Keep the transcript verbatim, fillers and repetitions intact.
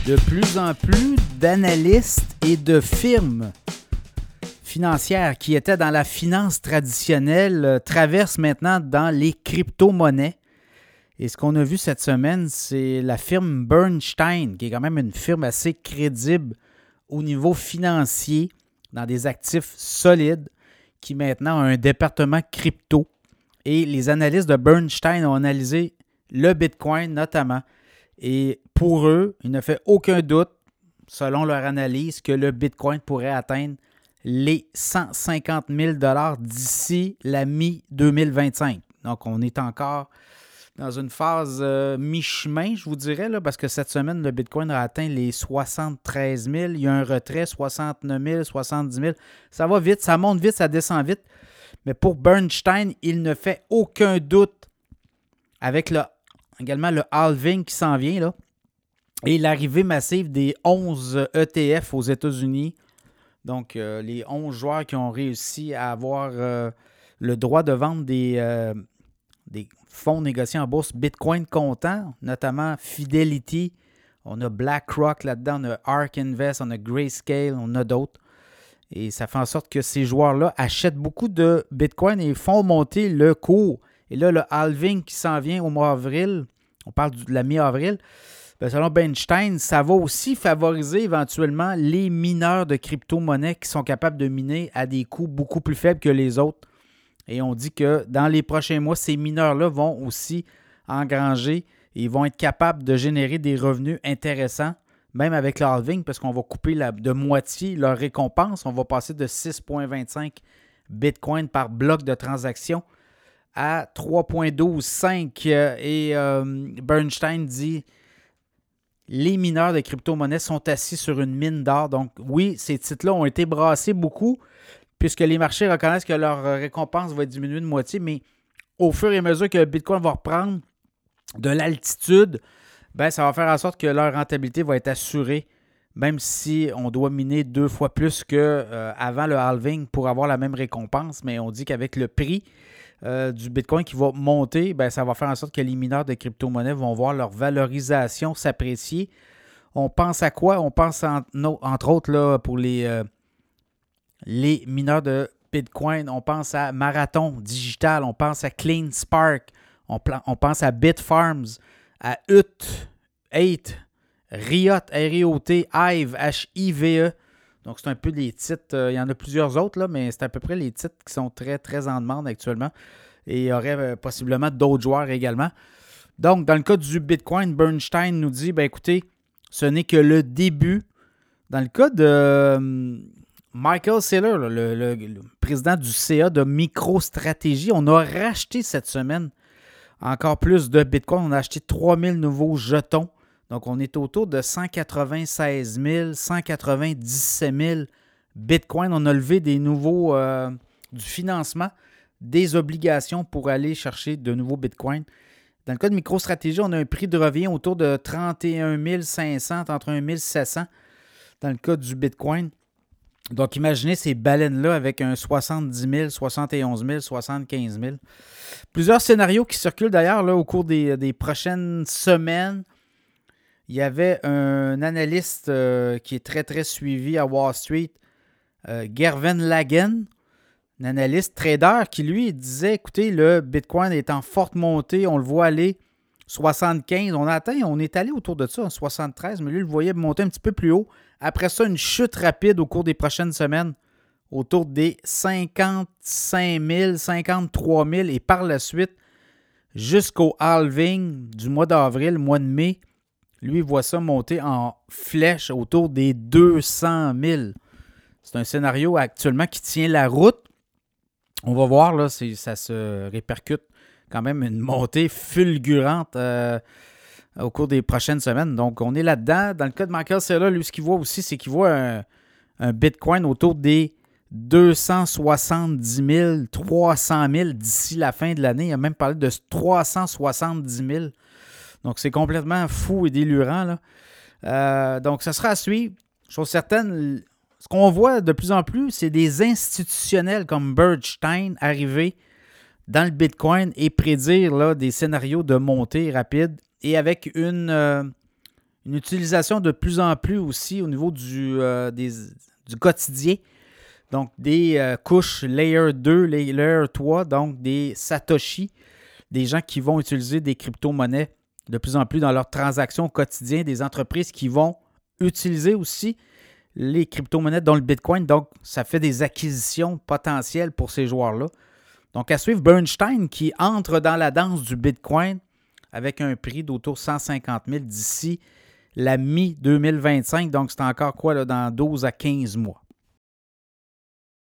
De plus en plus d'analystes et de firmes financières qui étaient dans la finance traditionnelle euh, traversent maintenant dans les crypto-monnaies. Et ce qu'on a vu cette semaine, c'est la firme Bernstein, qui est quand même une firme assez crédible au niveau financier, dans des actifs solides, qui maintenant a un département crypto. Et les analystes de Bernstein ont analysé le Bitcoin notamment. Et pour eux, il ne fait aucun doute, selon leur analyse, que le Bitcoin pourrait atteindre les cent cinquante mille dollars d'ici la mi-deux mille vingt-cinq. Donc, on est encore dans une phase euh, mi-chemin, je vous dirais, là, parce que cette semaine, le Bitcoin a atteint les soixante-treize mille. Il y a un retrait, soixante-neuf mille, soixante-dix mille. Ça va vite, ça monte vite, ça descend vite. Mais pour Bernstein, il ne fait aucun doute avec le, également le halving qui s'en vient, là, et l'arrivée massive des onze E T F aux États-Unis. Donc, euh, les onze joueurs qui ont réussi à avoir euh, le droit de vendre des, euh, des fonds négociés en bourse Bitcoin comptant, notamment Fidelity. On a BlackRock là-dedans, on a ARK Invest, on a Grayscale, on a d'autres. Et ça fait en sorte que ces joueurs-là achètent beaucoup de Bitcoin et font monter le cours. Et là, le halving qui s'en vient au mois d'avril, on parle de la mi-avril, bien, selon Bernstein, ça va aussi favoriser éventuellement les mineurs de crypto-monnaies qui sont capables de miner à des coûts beaucoup plus faibles que les autres. Et on dit que dans les prochains mois, ces mineurs-là vont aussi engranger et ils vont être capables de générer des revenus intéressants, même avec le halving, parce qu'on va couper la, de moitié leur récompense. On va passer de six virgule vingt-cinq Bitcoin par bloc de transaction à trois virgule douze cinq. Et euh, Bernstein dit les mineurs de crypto-monnaies sont assis sur une mine d'or. Donc oui, ces titres-là ont été brassés beaucoup, puisque les marchés reconnaissent que leur récompense va diminuer de moitié, mais au fur et à mesure que le Bitcoin va reprendre de l'altitude, ben, ça va faire en sorte que leur rentabilité va être assurée, même si on doit miner deux fois plus qu'avant euh, le halving pour avoir la même récompense. Mais on dit qu'avec le prix euh, du Bitcoin qui va monter, ben, ça va faire en sorte que les mineurs de crypto-monnaies vont voir leur valorisation s'apprécier. On pense à quoi? On pense en, no, entre autres là, pour les... Euh, Les mineurs de Bitcoin, on pense à Marathon Digital, on pense à Clean Spark, on, plan, on pense à Bitfarms, à U T, eight, Riot, R I O T, Hive, H I V E. Donc, c'est un peu les titres. Euh, il y en a plusieurs autres, là, mais c'est à peu près les titres qui sont très, très en demande actuellement. Et il y aurait euh, possiblement d'autres joueurs également. Donc, dans le cas du Bitcoin, Bernstein nous dit, ben écoutez, ce n'est que le début. Dans le cas de... Euh, Michael Saylor, le, le, le président du C A de MicroStrategy, on a racheté cette semaine encore plus de Bitcoin. On a acheté trois mille nouveaux jetons. Donc, on est autour de cent quatre-vingt-seize mille, cent quatre-vingt-dix-sept mille Bitcoin. On a levé des nouveaux, euh, du financement, des obligations pour aller chercher de nouveaux Bitcoin. Dans le cas de MicroStrategy, on a un prix de revient autour de trente et un mille cinq cents, trente et un mille sept cents dans le cas du Bitcoin. Donc, imaginez ces baleines-là avec un soixante-dix mille, soixante et onze mille, soixante-quinze mille. Plusieurs scénarios qui circulent d'ailleurs là, au cours des, des prochaines semaines. Il y avait un analyste euh, qui est très, très suivi à Wall Street, euh, Gervin Lagan, un analyste trader qui, lui, disait, écoutez, le Bitcoin est en forte montée, on le voit aller soixante-quinze, on a atteint, on est allé autour de ça, soixante-treize, mais lui, il le voyait monter un petit peu plus haut. Après ça, une chute rapide au cours des prochaines semaines, autour des cinquante-cinq mille, cinquante-trois mille, et par la suite, jusqu'au halving du mois d'avril, mois de mai, lui, il voit ça monter en flèche autour des deux cent mille. C'est un scénario actuellement qui tient la route. On va voir, là, c'est, ça se répercute quand même une montée fulgurante euh, au cours des prochaines semaines. Donc, on est là-dedans. Dans le cas de Michael Saylor, lui, ce qu'il voit aussi, c'est qu'il voit un, un Bitcoin autour des deux cent soixante-dix mille, trois cent mille d'ici la fin de l'année. Il a même parlé de trois cent soixante-dix mille. Donc, c'est complètement fou et délurant, là. Euh, donc, ça sera à suivre. Chose certaine, ce qu'on voit de plus en plus, c'est des institutionnels comme Bernstein arriver dans le Bitcoin et prédire là, des scénarios de montée rapide et avec une, euh, Une utilisation de plus en plus aussi au niveau du, euh, des, du quotidien. Donc, des euh, couches Layer deux, Layer trois, donc des Satoshi, des gens qui vont utiliser des crypto-monnaies de plus en plus dans leurs transactions quotidiennes, des entreprises qui vont utiliser aussi les crypto-monnaies dont le Bitcoin. Donc, ça fait des acquisitions potentielles pour ces joueurs-là. Donc, à suivre, Bernstein qui entre dans la danse du Bitcoin avec un prix d'autour de cent cinquante mille d'ici la mi deux mille vingt-cinq. Donc, c'est encore quoi là, dans douze à quinze mois.